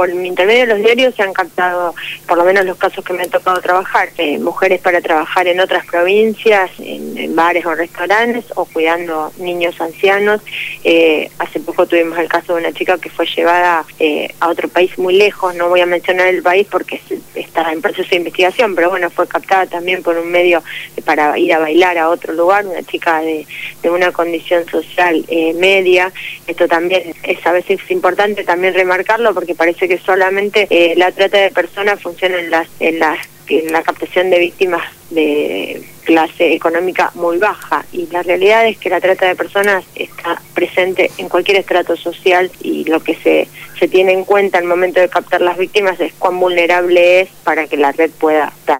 por intermedio de los diarios se han captado, por lo menos los casos que me ha tocado trabajar, mujeres para trabajar en otras provincias, en bares o restaurantes, o cuidando niños ancianos. Hace poco tuvimos el caso de una chica que fue llevada a otro país muy lejos, no voy a mencionar el país porque está en proceso de investigación, pero bueno, fue captada también por un medio para ir a bailar a otro lugar, una chica de una condición social media. Esto también es a veces importante también remarcarlo, porque parece que solamente la trata de personas funciona en la captación de víctimas de clase económica muy baja, y la realidad es que la trata de personas está presente en cualquier estrato social, y lo que se tiene en cuenta al momento de captar las víctimas es cuán vulnerable es para que la red pueda dar.